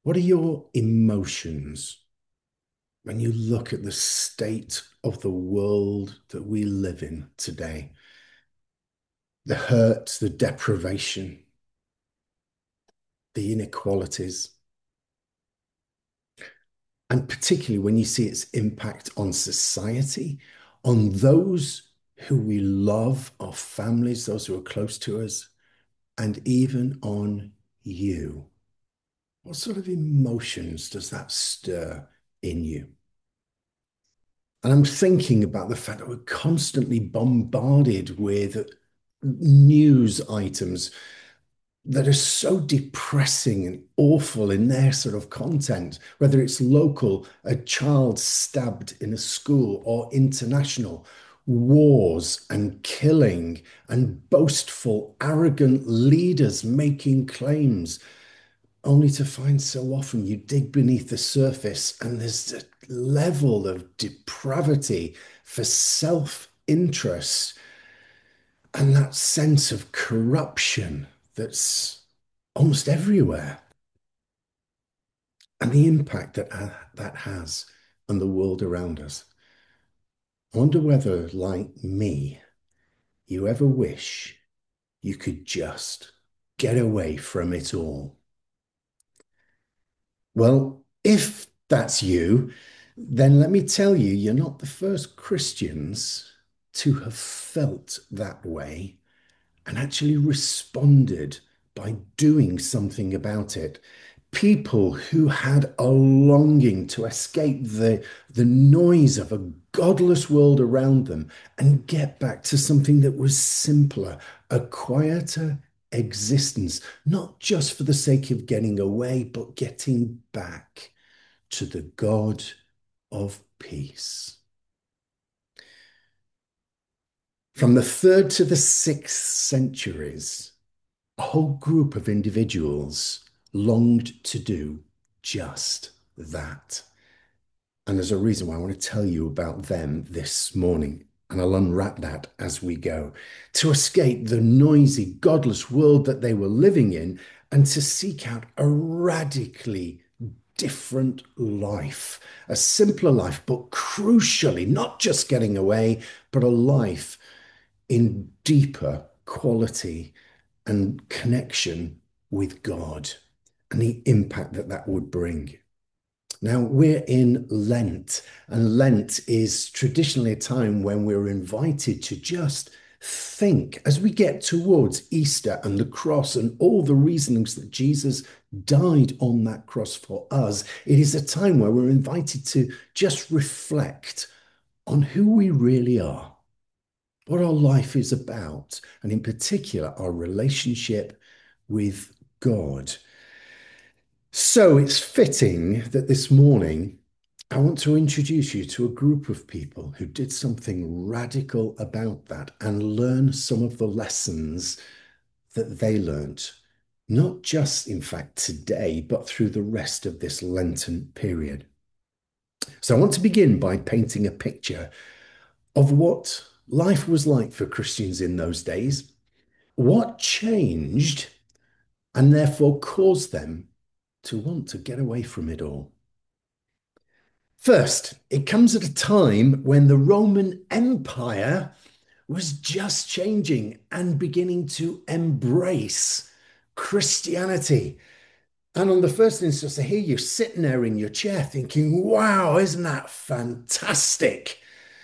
What are your emotions when you look at the state of the world that we live in today? The hurt, the deprivation, the inequalities, and particularly when you see its impact on society, on those who we love, our families, those who are close to us, and even on you. What sort of emotions does that stir in you? And I'm thinking about the fact that we're constantly bombarded with news items that are so depressing and awful in their sort of content, whether it's local, a child stabbed in a school, or international, wars and killing and boastful, arrogant leaders making claims, only to find so often you dig beneath the surface and there's a level of depravity for self-interest and that sense of corruption that's almost everywhere, and the impact that that has on the world around us. I wonder whether, like me, you ever wish you could just get away from it all. Well, if that's you, then let me tell you, you're not the first Christians to have felt that way and actually responded by doing something about it. People who had a longing to escape the noise of a godless world around them and get back to something that was simpler, a quieter existence, not just for the sake of getting away, but getting back to the God of peace. From the third to the sixth centuries, a whole group of individuals longed to do just that. And there's a reason why I want to tell you about them this morning. And I'll unwrap that as we go. To escape the noisy, godless world that they were living in and to seek out a radically different life, a simpler life, but crucially, not just getting away, but a life in deeper quality and connection with God and the impact that that would bring. Now, we're in Lent, and Lent is traditionally a time when we're invited to just think as we get towards Easter and the cross and all the reasonings that Jesus died on that cross for us. It is a time where we're invited to just reflect on who we really are, what our life is about, and in particular, our relationship with God. So it's fitting that this morning I want to introduce you to a group of people who did something radical about that and learn some of the lessons that they learnt, not just, in fact, today, but through the rest of this Lenten period. So I want to begin by painting a picture of what life was like for Christians in those days, what changed and therefore caused them to want to get away from it all. First, it comes at a time when the Roman Empire was just changing and beginning to embrace Christianity. And on the first instance, I hear you sitting there in your chair thinking, wow, isn't that fantastic?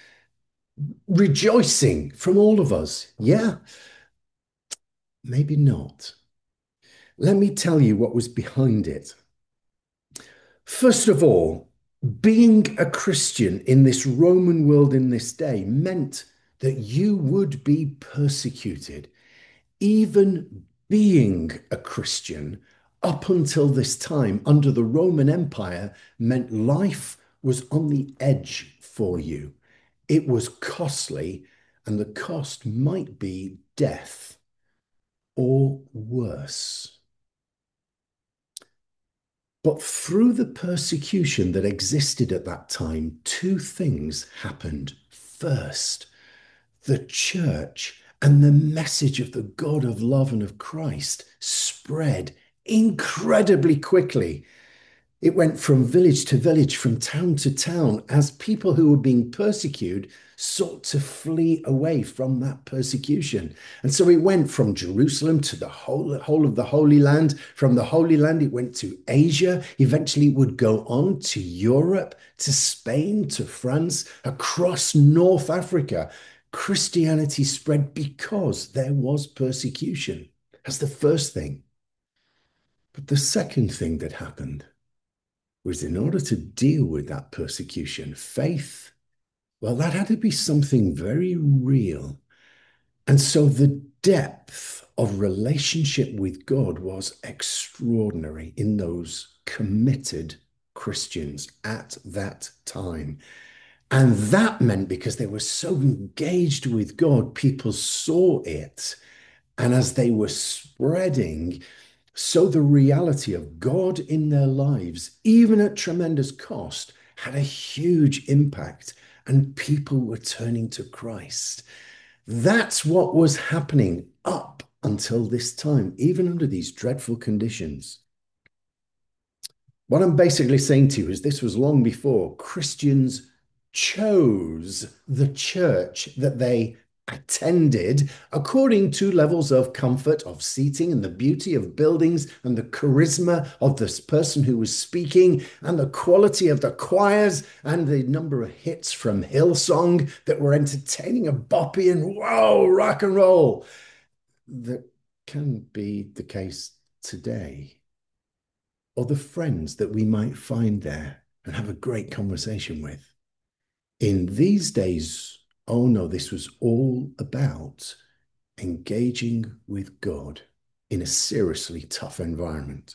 Rejoicing from all of us. Yeah, maybe not. Let me tell you what was behind it. First of all, being a Christian in this Roman world in this day meant that you would be persecuted. Even being a Christian up until this time under the Roman Empire meant life was on the edge for you. It was costly, and the cost might be death or worse. But through the persecution that existed at that time, two things happened. First, the church and the message of the God of love and of Christ spread incredibly quickly. It went from village to village, from town to town, as people who were being persecuted sought to flee away from that persecution. And so it went from Jerusalem to the whole of the Holy Land. From the Holy Land, it went to Asia. Eventually, it would go on to Europe, to Spain, to France, across North Africa. Christianity spread because there was persecution. That's the first thing. But the second thing that happened was, in order to deal with that persecution, faith, well, that had to be something very real. And so the depth of relationship with God was extraordinary in those committed Christians at that time. And that meant, because they were so engaged with God, people saw it. And as they were spreading, so the reality of God in their lives, even at tremendous cost, had a huge impact, and people were turning to Christ. That's what was happening up until this time, even under these dreadful conditions. What I'm basically saying to you is, this was long before Christians chose the church that they attended according to levels of comfort of seating and the beauty of buildings and the charisma of this person who was speaking and the quality of the choirs and the number of hits from Hillsong that were entertaining and boppy and wow, rock and roll. That can be the case today, or the friends that we might find there and have a great conversation with. In these days, oh no, this was all about engaging with God in a seriously tough environment.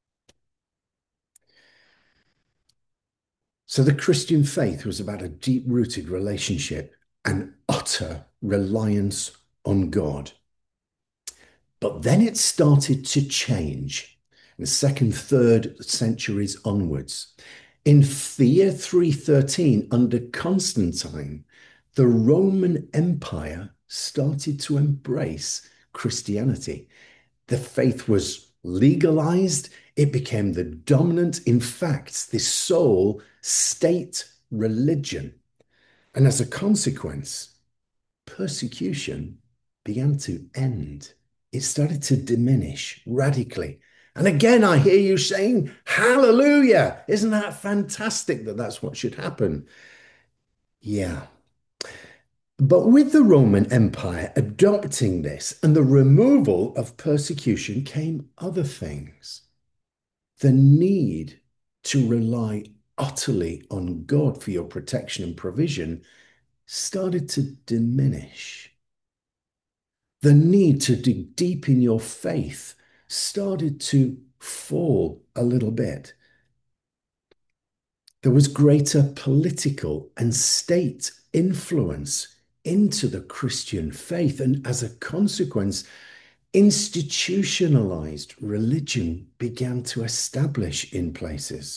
So the Christian faith was about a deep-rooted relationship and utter reliance on God. But then it started to change in the second, third centuries onwards. In the year 313, under Constantine, the Roman Empire started to embrace Christianity. The faith was legalized, it became the dominant, in fact, the sole state religion. And as a consequence, persecution began to end. It started to diminish radically. And again, I hear you saying, hallelujah. Isn't that fantastic that that's what should happen? Yeah. But with the Roman Empire adopting this and the removal of persecution came other things. The need to rely utterly on God for your protection and provision started to diminish. The need to dig deep in your faith started to fall a little bit. There was greater political and state influence into the Christian faith, and as a consequence, institutionalized religion began to establish in places.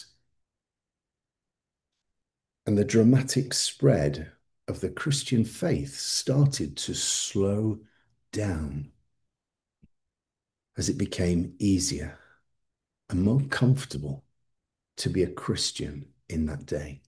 And the dramatic spread of the Christian faith started to slow down as it became easier and more comfortable to be a Christian in that day.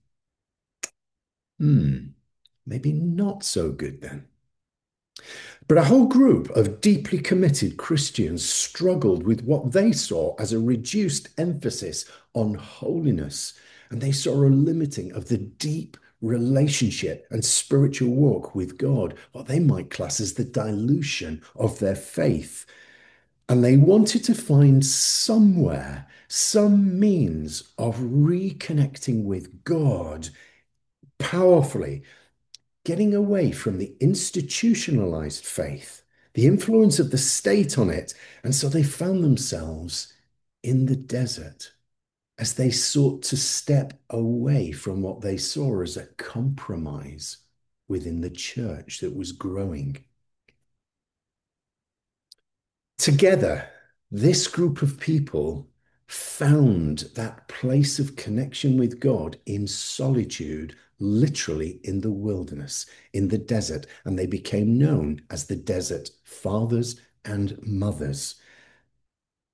Maybe not so good then. But a whole group of deeply committed Christians struggled with what they saw as a reduced emphasis on holiness, and they saw a limiting of the deep relationship and spiritual walk with God, what they might class as the dilution of their faith. And they wanted to find somewhere, some means of reconnecting with God powerfully, getting away from the institutionalized faith, the influence of the state on it. And so they found themselves in the desert as they sought to step away from what they saw as a compromise within the church that was growing. Together, this group of people found that place of connection with God in solitude, literally in the wilderness, in the desert, and they became known as the Desert Fathers and Mothers.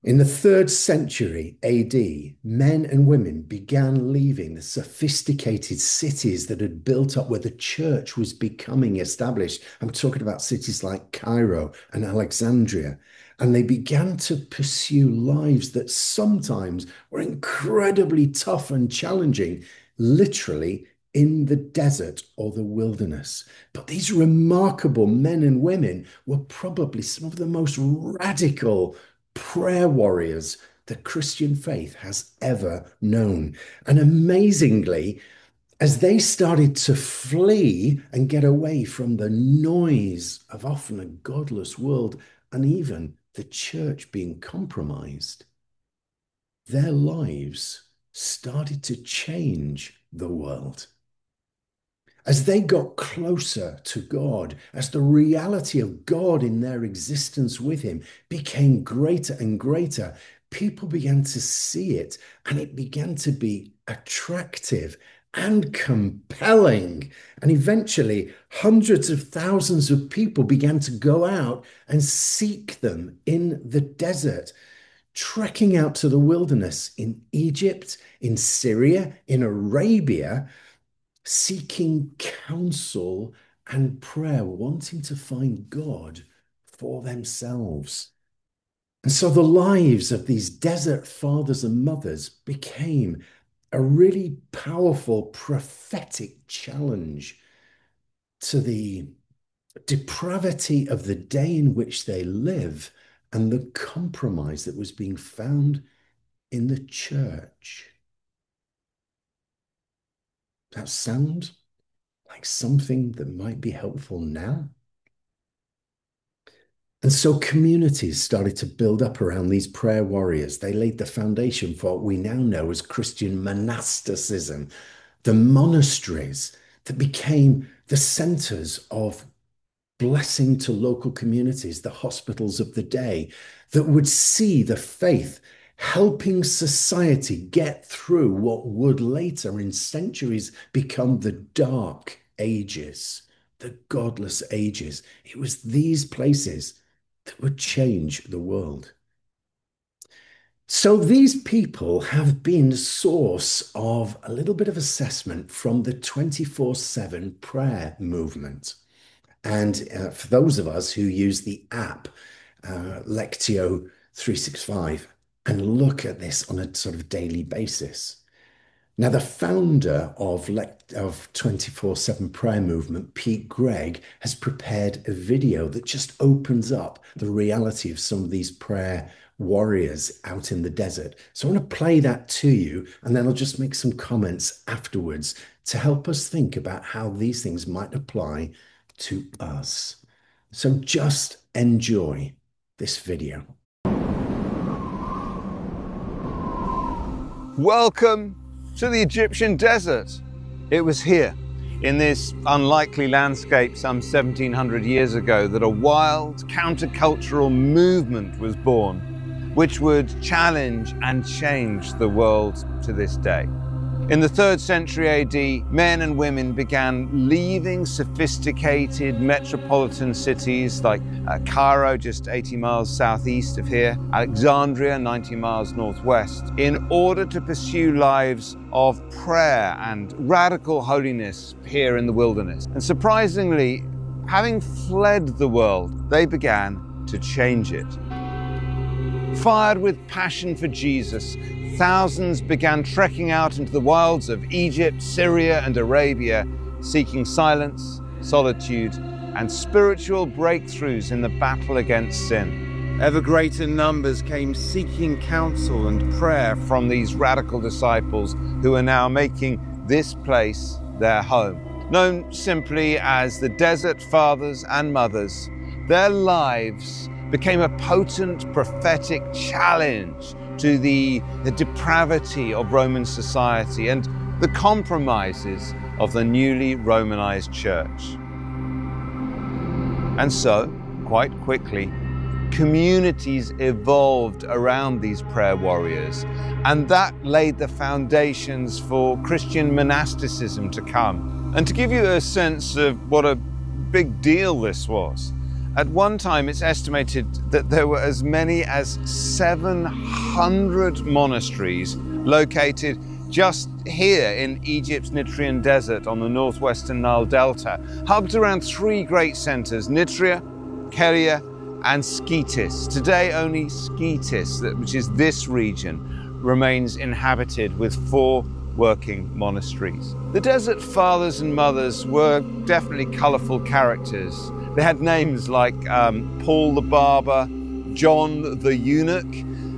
In the 3rd century AD, men and women began leaving the sophisticated cities that had built up where the church was becoming established. I'm talking about cities like Cairo and Alexandria. And they began to pursue lives that sometimes were incredibly tough and challenging, literally in the desert or the wilderness. But these remarkable men and women were probably some of the most radical prayer warriors the Christian faith has ever known. And amazingly, as they started to flee and get away from the noise of often a godless world and even the church being compromised, their lives started to change the world. As they got closer to God, as the reality of God in their existence with Him became greater and greater, people began to see it, and it began to be attractive and compelling. And eventually, hundreds of thousands of people began to go out and seek them in the desert, trekking out to the wilderness in Egypt, in Syria, in Arabia, seeking counsel and prayer, wanting to find God for themselves. And so the lives of these desert fathers and mothers became a really powerful prophetic challenge to the depravity of the day in which they live and the compromise that was being found in the church. That sound like something that might be helpful now? And so communities started to build up around these prayer warriors. They laid the foundation for what we now know as Christian monasticism, the monasteries that became the centers of blessing to local communities, the hospitals of the day, that would see the faith helping society get through what would later in centuries become the dark ages, the godless ages. It was these places that would change the world. So these people have been source of a little bit of assessment from the 24/7 prayer movement. And for those of us who use the app, Lectio 365, and look at this on a sort of daily basis. Now, the founder of 24/7 Prayer Movement, Pete Greig, has prepared a video that just opens up the reality of some of these prayer warriors out in the desert. So I want to play that to you, and then I'll just make some comments afterwards to help us think about how these things might apply to us. So just enjoy this video. Welcome to the Egyptian desert. It was here, in this unlikely landscape some 1700 years ago, that a wild countercultural movement was born, which would challenge and change the world to this day. In the 3rd century AD, men and women began leaving sophisticated metropolitan cities like Cairo, just 80 miles southeast of here, Alexandria, 90 miles northwest, in order to pursue lives of prayer and radical holiness here in the wilderness. And surprisingly, having fled the world, they began to change it. Fired with passion for Jesus, thousands began trekking out into the wilds of Egypt, Syria, and Arabia, seeking silence, solitude, and spiritual breakthroughs in the battle against sin. Ever greater numbers came seeking counsel and prayer from these radical disciples who are now making this place their home. Known simply as the Desert Fathers and Mothers, their lives became a potent prophetic challenge to the depravity of Roman society and the compromises of the newly Romanized church. And so, quite quickly, communities evolved around these prayer warriors, and that laid the foundations for Christian monasticism to come. And to give you a sense of what a big deal this was, At one time, it's estimated that there were as many as 700 monasteries located just here in Egypt's Nitrian Desert on the northwestern Nile Delta, hubbed around three great centers, Nitria, Keria, and Sketis. Today, only Sketis, which is this region, remains inhabited with 4 working monasteries. The Desert Fathers and Mothers were definitely colorful characters. They had names like Paul the Barber, John the Eunuch,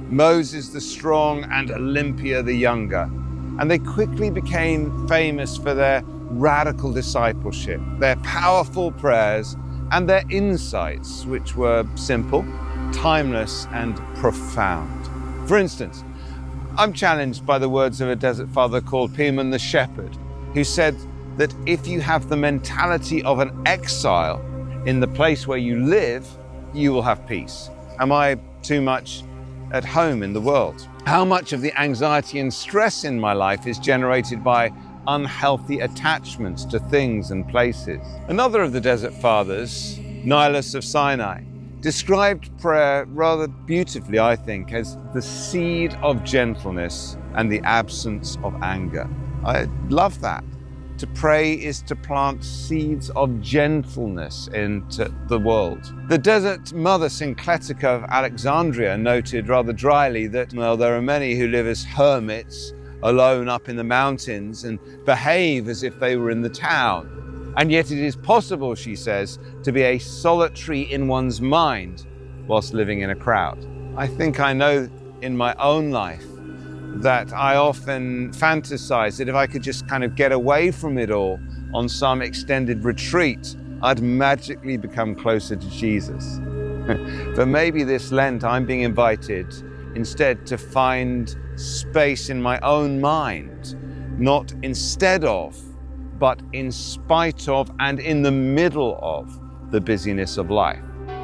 Moses the Strong, and Olympia the Younger. And they quickly became famous for their radical discipleship, their powerful prayers, and their insights, which were simple, timeless, and profound. For instance, I'm challenged by the words of a desert father called Piman the Shepherd, who said that if you have the mentality of an exile in the place where you live, you will have peace. Am I too much at home in the world? How much of the anxiety and stress in my life is generated by unhealthy attachments to things and places? Another of the Desert Fathers, Nilus of Sinai, described prayer rather beautifully, I think, as the seed of gentleness and the absence of anger. I love that. To pray is to plant seeds of gentleness into the world. The Desert Mother Syncletica of Alexandria noted rather dryly that, well, there are many who live as hermits, alone up in the mountains, and behave as if they were in the town. And yet it is possible, she says, to be a solitary in one's mind whilst living in a crowd. I think I know in my own life that I often fantasize that if I could just kind of get away from it all on some extended retreat, I'd magically become closer to Jesus. But maybe this Lent I'm being invited instead to find space in my own mind, not instead of, but in spite of and in the middle of the busyness of life.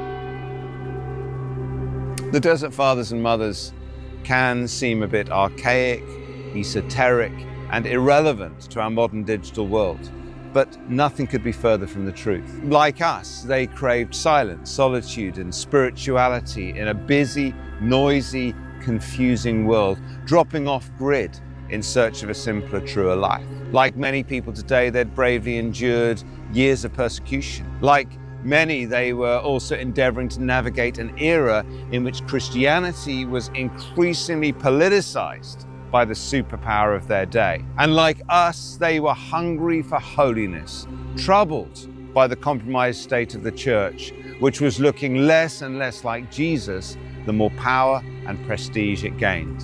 The Desert Fathers and Mothers can seem a bit archaic, esoteric, and irrelevant to our modern digital world. But nothing could be further from the truth. Like us, they craved silence, solitude, and spirituality in a busy, noisy, confusing world, dropping off grid in search of a simpler, truer life. Like many people today, they'd bravely endured years of persecution. Like many, they were also endeavoring to navigate an era in which Christianity was increasingly politicized by the superpower of their day. And like us, they were hungry for holiness, troubled by the compromised state of the church, which was looking less and less like Jesus the more power and prestige it gained.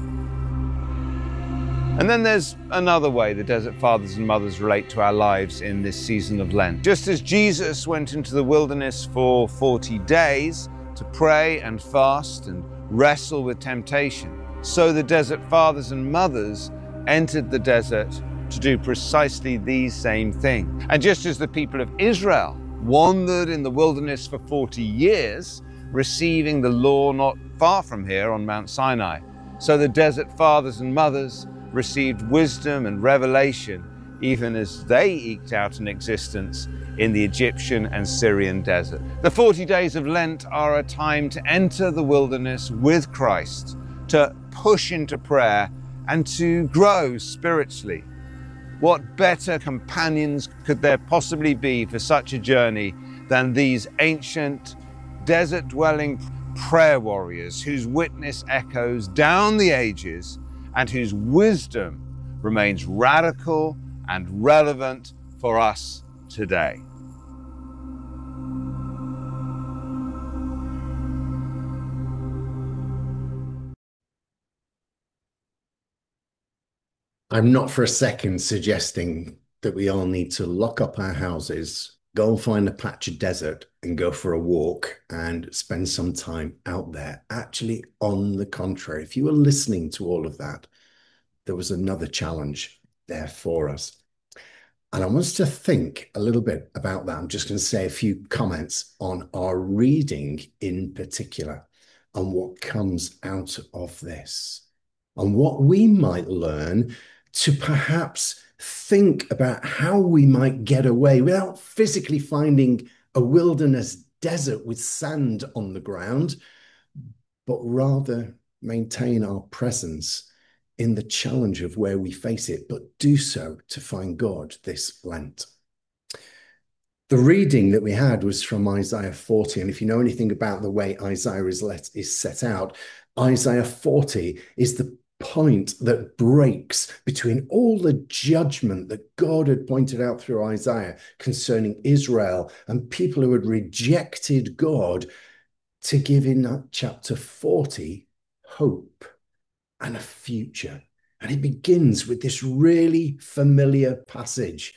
And then there's another way the Desert Fathers and Mothers relate to our lives in this season of Lent. Just as Jesus went into the wilderness for 40 days to pray and fast and wrestle with temptation, so the Desert Fathers and Mothers entered the desert to do precisely these same things. And just as the people of Israel wandered in the wilderness for 40 years, receiving the law not far from here on Mount Sinai, so the Desert Fathers and Mothers received wisdom and revelation even as they eked out an existence in the Egyptian and Syrian desert. The 40 days of Lent are a time to enter the wilderness with Christ, to push into prayer and to grow spiritually. What better companions could there possibly be for such a journey than these ancient, desert-dwelling prayer warriors whose witness echoes down the ages and whose wisdom remains radical and relevant for us today. I'm not for a second suggesting that we all need to lock up our houses, go and find a patch of desert and go for a walk and spend some time out there. Actually, on the contrary, if you were listening to all of that, there was another challenge there for us. And I want us to think a little bit about that. I'm just going to say a few comments on our reading in particular and what comes out of this and what we might learn to perhaps think about how we might get away without physically finding a wilderness desert with sand on the ground, but rather maintain our presence in the challenge of where we face it, but do so to find God this Lent. The reading that we had was from Isaiah 40. And if you know anything about the way Isaiah is set out, Isaiah 40 is the point that breaks between all the judgment that God had pointed out through Isaiah concerning Israel and people who had rejected God, to give in chapter 40 hope and a future. And it begins with this really familiar passage.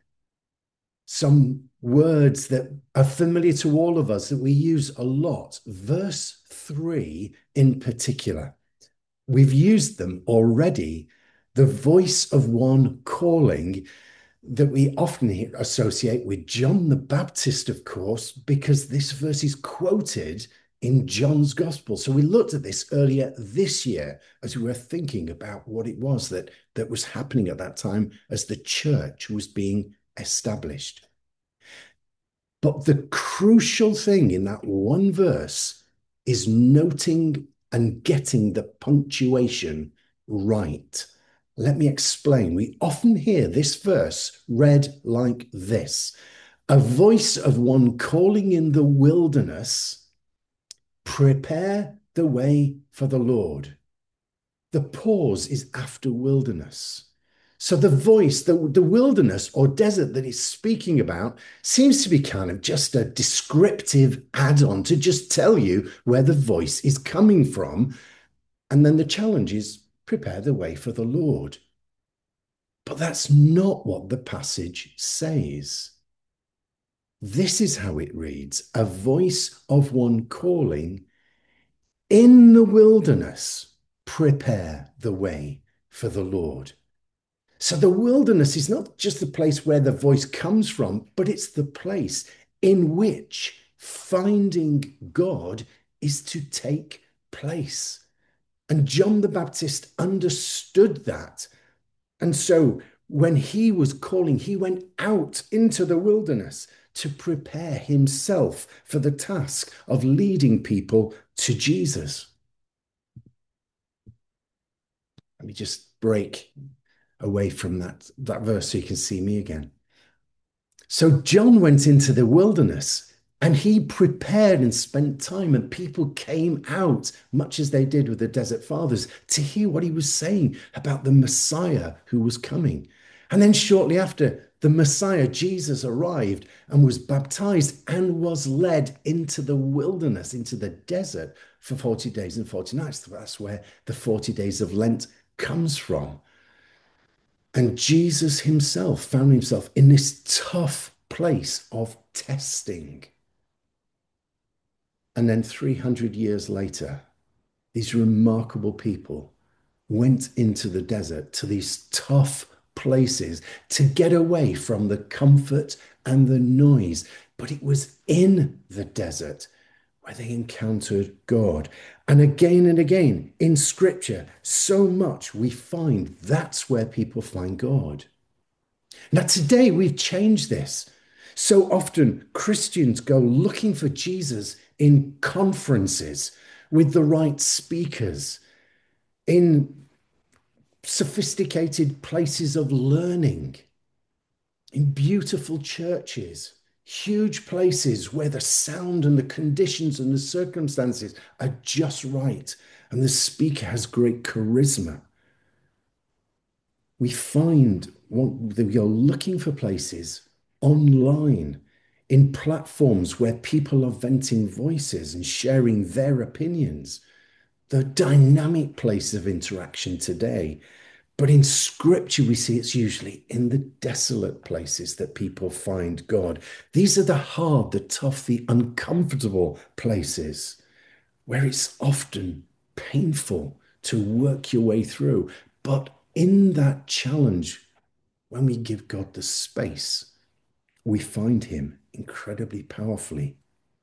Some words that are familiar to all of us that we use a lot. Verse 3 in particular. We've used them already. The voice of one calling, that we often associate with John the Baptist, of course, because this verse is quoted in John's Gospel. So we looked at this earlier this year as we were thinking about what it was that was happening at that time as the church was being established. But the crucial thing in that one verse is noting and getting the punctuation right. Let me explain. We often hear this verse read like this: a voice of one calling in the wilderness, prepare the way for the Lord. The pause is after wilderness. So the voice, the wilderness or desert that it's speaking about seems to be kind of just a descriptive add-on to just tell you where the voice is coming from. And then the challenge is prepare the way for the Lord. But that's not what the passage says. This is how it reads: a voice of one calling in the wilderness, prepare the way for the Lord. So the wilderness is not just the place where the voice comes from, but it's the place in which finding God is to take place. And John the Baptist understood that. And so when he was calling, he went out into the wilderness to prepare himself for the task of leading people to Jesus. Let me just break away from that verse so you can see me again. So John went into the wilderness and he prepared and spent time, and people came out, much as they did with the Desert Fathers, to hear what he was saying about the Messiah who was coming. And then shortly after, the Messiah, Jesus, arrived and was baptized and was led into the wilderness, into the desert for 40 days and 40 nights. That's where the 40 days of Lent comes from. And Jesus himself found himself in this tough place of testing. And then 300 years later, these remarkable people went into the desert, to these tough places, to get away from the comfort and the noise. But it was in the desert where they encountered God. And again in scripture, so much we find that's where people find God. Now, today we've changed this. So often Christians go looking for Jesus in conferences with the right speakers, in sophisticated places of learning, in beautiful churches, huge places where the sound and the conditions and the circumstances are just right, and the speaker has great charisma. We find that we are looking for places online, in platforms where people are venting voices and sharing their opinions. The dynamic place of interaction today. But in scripture, we see it's usually in the desolate places that people find God. These are the hard, the tough, the uncomfortable places where it's often painful to work your way through. But in that challenge, when we give God the space, we find him incredibly powerfully.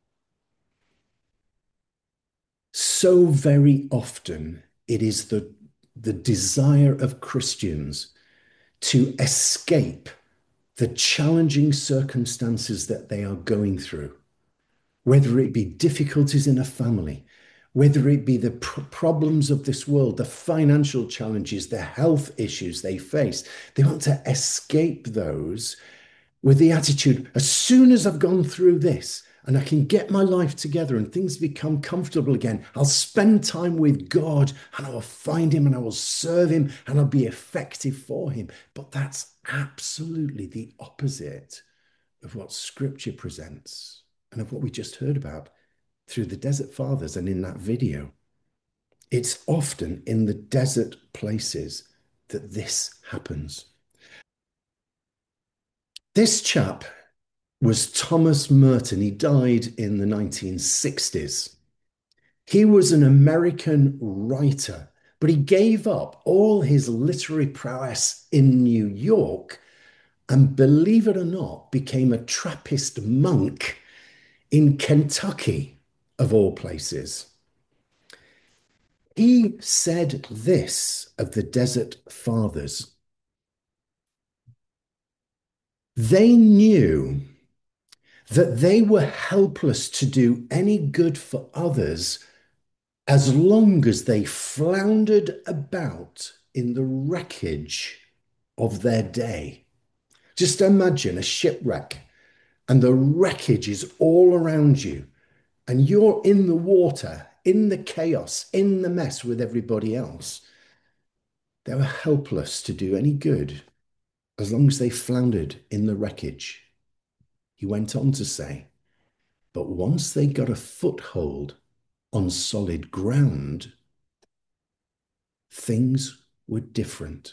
So very often, it is the desire of Christians to escape the challenging circumstances that they are going through, whether it be difficulties in a family, whether it be the problems of this world, the financial challenges, the health issues they face. They want to escape those with the attitude, as soon as I've gone through this and I can get my life together and things become comfortable again, I'll spend time with God and I will find Him and I will serve Him and I'll be effective for Him. But that's absolutely the opposite of what Scripture presents and of what we just heard about through the Desert Fathers and in that video. It's often in the desert places that this happens. This chap was Thomas Merton. He died in the 1960s. He was an American writer, but he gave up all his literary prowess in New York and, believe it or not, became a Trappist monk in Kentucky, of all places. He said this of the Desert Fathers: they knew that they were helpless to do any good for others as long as they floundered about in the wreckage of their day. Just imagine a shipwreck and the wreckage is all around you, and you're in the water, in the chaos, in the mess with everybody else. They were helpless to do any good as long as they floundered in the wreckage. He went on to say, but once they got a foothold on solid ground, things were different.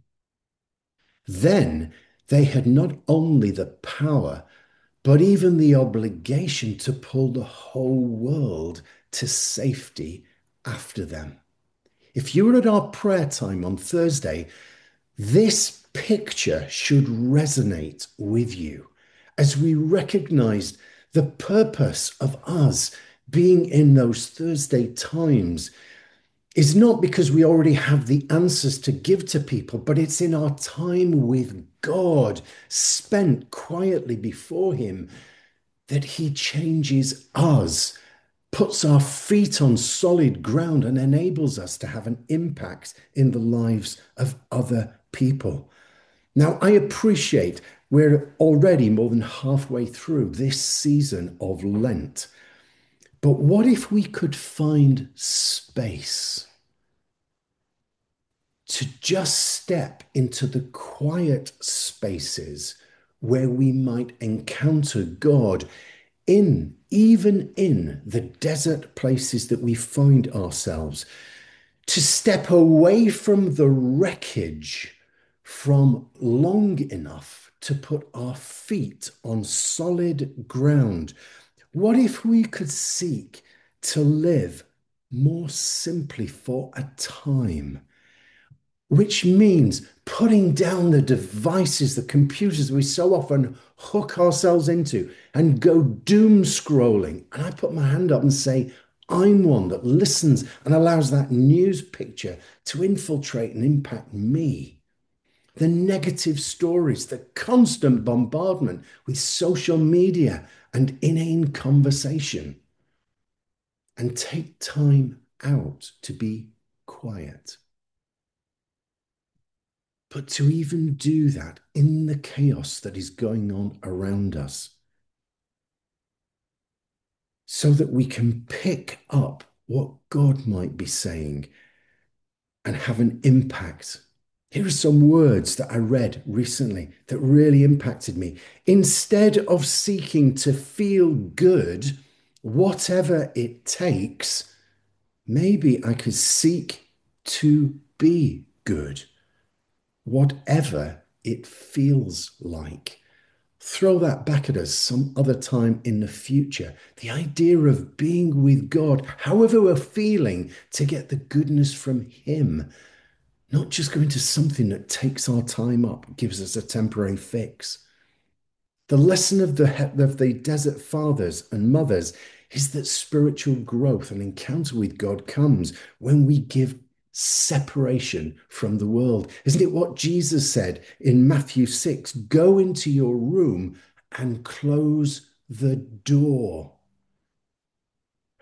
Then they had not only the power, but even the obligation to pull the whole world to safety after them. If you were at our prayer time on Thursday, this picture should resonate with you as we recognized the purpose of us being in those Thursday times is not because we already have the answers to give to people, but it's in our time with God, spent quietly before Him, that He changes us, puts our feet on solid ground, and enables us to have an impact in the lives of other people. Now, I appreciate we're already more than halfway through this season of Lent. But what if we could find space to just step into the quiet spaces where we might encounter God even in the desert places that we find ourselves, to step away from the wreckage from long enough to put our feet on solid ground? What if we could seek to live more simply for a time, which means putting down the devices, the computers we so often hook ourselves into and go doom scrolling? And I put my hand up and say, I'm one that listens and allows that news picture to infiltrate and impact me. The negative stories, the constant bombardment with social media and inane conversation. And take time out to be quiet. But to even do that in the chaos that is going on around us, so that we can pick up what God might be saying and have an impact. Here are some words that I read recently that really impacted me. Instead of seeking to feel good, whatever it takes, maybe I could seek to be good, whatever it feels like. Throw that back at us some other time in the future. The idea of being with God, however we're feeling, to get the goodness from Him, not just going to something that takes our time up, gives us a temporary fix. The lesson of the Desert Fathers and Mothers is that spiritual growth and encounter with God comes when we give separation from the world. Isn't it what Jesus said in Matthew 6? Go into your room and close the door.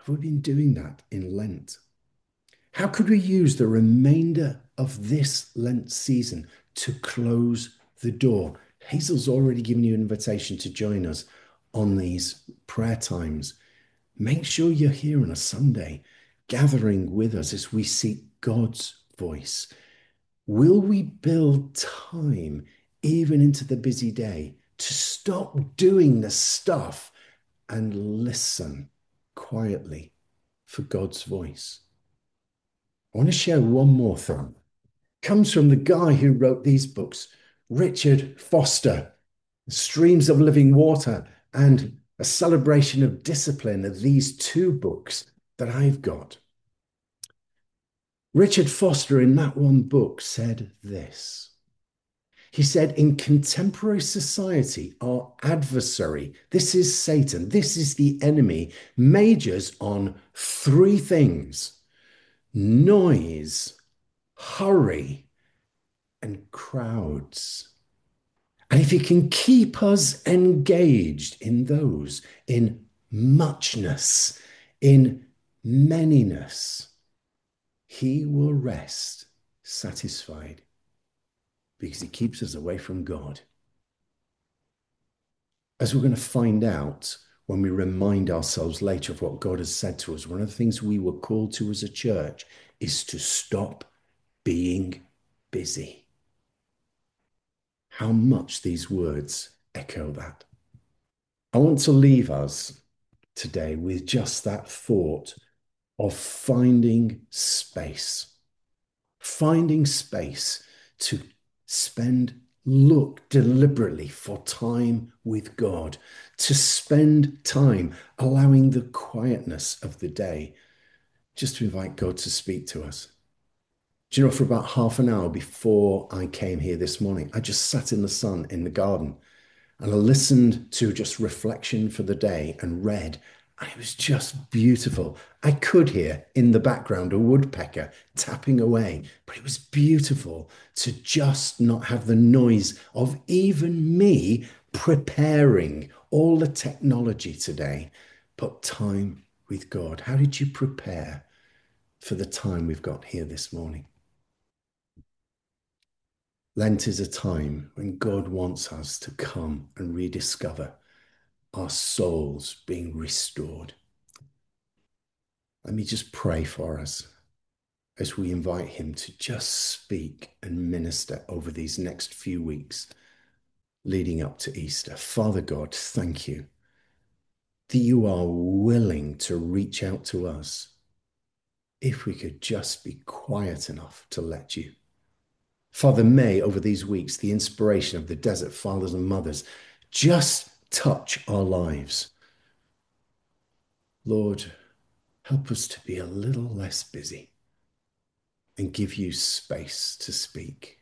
Have we been doing that in Lent? How could we use the remainder of this Lent season to close the door? Hazel's already given you an invitation to join us on these prayer times. Make sure you're here on a Sunday, gathering with us as we seek God's voice. Will we build time, even into the busy day, to stop doing the stuff and listen quietly for God's voice? I want to share one more thing. It comes from the guy who wrote these books, Richard Foster, Streams of Living Water, and A Celebration of Discipline are these two books that I've got. Richard Foster, in that one book, said this. He said, in contemporary society, our adversary, this is Satan, this is the enemy, majors on three things: noise, hurry, and crowds. And if he can keep us engaged in those, in muchness, in manyness, he will rest satisfied because he keeps us away from God. As we're going to find out when we remind ourselves later of what God has said to us, one of the things we were called to as a church is to stop being busy. How much these words echo that. I want to leave us today with just that thought of finding space to look deliberately for time with God, to spend time allowing the quietness of the day just to invite God to speak to us. Do you know, for about half an hour before I came here this morning, I just sat in the sun in the garden and I listened to just reflection for the day and read, and it was just beautiful. I could hear in the background a woodpecker tapping away, but it was beautiful to just not have the noise of even me preparing all the technology today, but time with God. How did you prepare for the time we've got here this morning? Lent is a time when God wants us to come and rediscover our souls being restored. Let me just pray for us as we invite him to just speak and minister over these next few weeks leading up to Easter. Father God, thank you that you are willing to reach out to us if we could just be quiet enough to let you. Father, may over these weeks, the inspiration of the desert fathers and mothers just touch our lives. Lord, help us to be a little less busy and give you space to speak.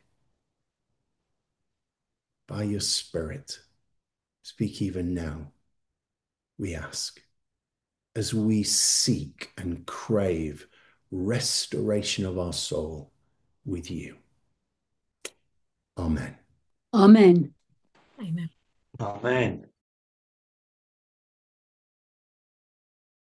By your Spirit, speak even now, we ask, as we seek and crave restoration of our soul with you. Amen. Amen. Amen. Amen.